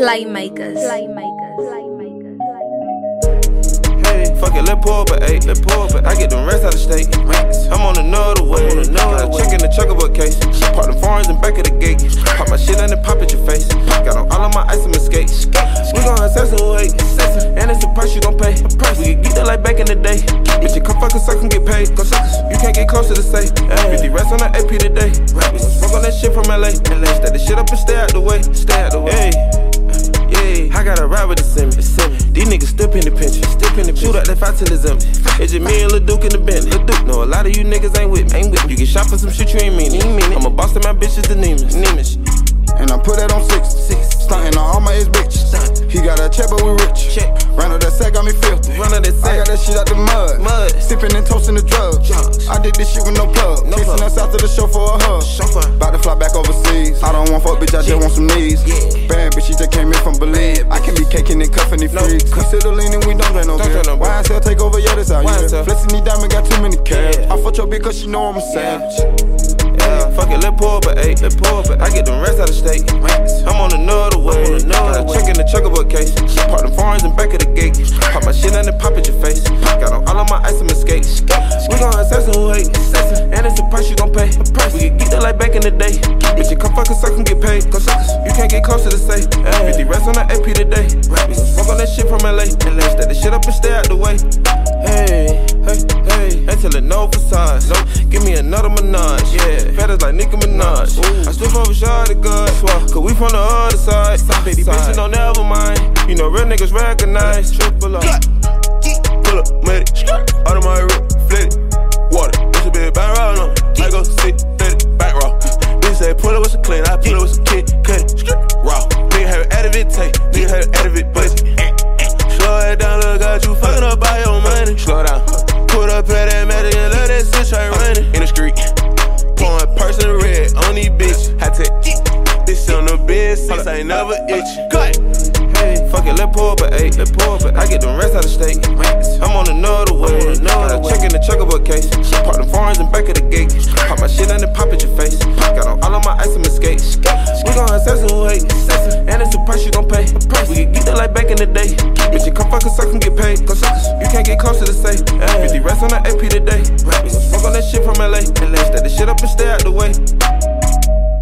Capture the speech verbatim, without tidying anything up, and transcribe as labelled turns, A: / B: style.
A: Playmakers. Playmakers. Playmakers.
B: Hey, fuck it, let pour up at eight. Let pour up at I get them rest out of state. I'm on another way. I'm on another way. Check in the checkerboard case. Park them foreigns in back of the gate. Pop my shit and then pop at your face. Got on all of my ice and my skates. We gon' assess and wait. And it's the price you gon' pay. We can get that like back in the day. Bitch, you come fuck us, I can get paid. You can't get closer to say. fifty rest on the A P today. Smoke on that shit from L A. Stack the shit up and stay out the way. Stay out the way. Yeah, I gotta ride with the Simmons. These niggas still in the pinch. Shoot out that five till it's empty. It's just me and Lil Duke in the Bentley. Lil Duke, no, a lot of you niggas ain't with me. Ain't with me. You get shot for some shit you ain't mean it. I'm a boss to my bitches, the Nemus. Nemus.
C: And I put that on six. six. Stuntin' on all my ex bitches. He got a check, but we rich. Check. Run out that sack, got me filthy.
B: Run out that sack.
C: I got that shit out the mud.
B: Mud.
C: Sippin' and toastin' the drugs. Drugs. I did this shit with no plug. No Chasing us out to the show for a hug. Chauffeur. About to fly back overseas. I don't want fuck, bitch, I just yeah. want some knees. Yeah. Bad bitch, she just came in from Believe. I can be caking and cuffin' these no. freaks. We still leanin', we don't drink no beer. No Y S L take over, yeah, this out here. Flexin' these diamonds, got too many cash. Yeah. I fuck your bitch cause she know I'm a savage.
B: Yeah. Fuck it, let pour up at eight. Let pour up at I get them rest out of state. I'm on another way. I'm on another way. Check in the checkerboard case. Park them foreigns in back of the gate. Pop my shit and then pop at your face. Got on all of my ice and my skates. We gon' assess and wait. And it's the price you gon' pay. We can get that like back in the day. Bitch, you come fuck us, I can get paid. You can't get closer to say. fifty rest on the A P today. Smoke on that shit from L A. Stack the shit up and stay out the way. Hey, hey, hey. Ain't tellin' no facades. No, give me another Minaj. Yeah, feathers like Nicki Minaj. Ooh. I slip over shot of God. Cause we from the other side. Fifty bitches don't never mind. You know real niggas recognize. Triple up. Pull up, made it. Out of my rip, flip it. Water, it's a big back roll on. I go sit, let it, back roll. Bitch say pull it with some clean, I pull it with some kid, cut it, raw. Nigga have it out of it, take. Nigga have it out of it, budget. Slow it down, look, got you fucking up by your money. Slow down. Put up at that medic and let that shit try running. In the street, pouring person red on these bitches. High tech, bitch on the bed, since I ain't never itch. Cut. Hey, fuck it, let pour up at eight. Let pour up at I get them rest out of state. I'm on another way. I'm on another way. Check in the checkerboard case. Park them foreigns in back of the gate. Pop my shit and then pop at your face. Got on all of my ice and my skates. We gon' assess and wait. And it's the price you gon' pay. We can get that like back in the day. Bitch, you come fuck us, I can get paid. You can't get closer to say. fifty rest on the A P today. Smoke on that shit from L A. Stack the shit up and stay out the way.